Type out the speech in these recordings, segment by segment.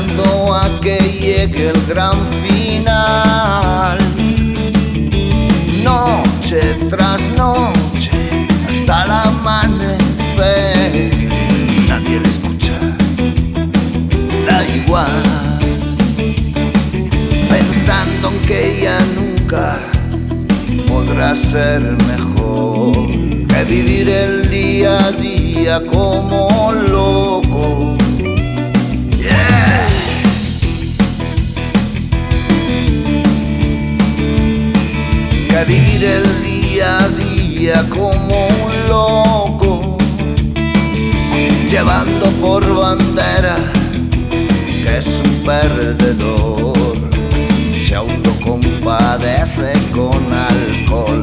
esperando a que llegue el gran final. Noche tras noche hasta el amanecer, nadie le escucha, da igual, pensando en que ya nunca podrá ser mejor que vivir el día a día como loco. Yeah. Que vivir el día a día como un loco, llevando por bandera que es un perdedor, se autocompadece con alcohol.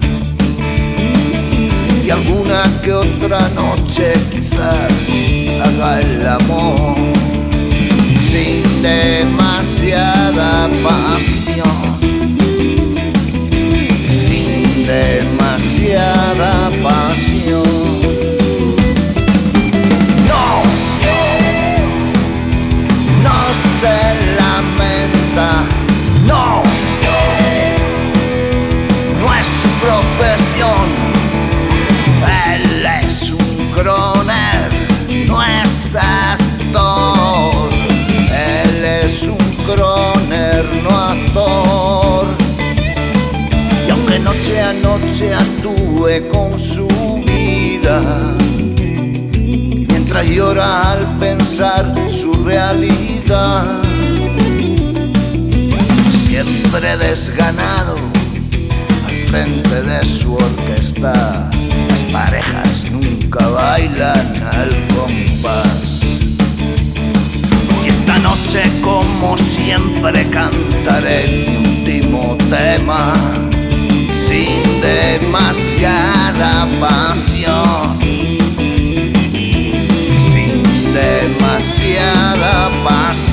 Y alguna que otra noche quizás haga el amor sin demasiada pasión, sin demasiada pasión. No, no se lamenta, no, no es su profesión. Él es un croner, no es actor. Él es un croner, no actor. Y aunque noche a noche actúe con su vida, mientras llora al pensar su realidad, siempre desganado al frente de su orquesta, las parejas nunca bailan al compás. Y esta noche, como siempre, cantaré mi último tema sin demasiada pasión, sin demasiada pasión.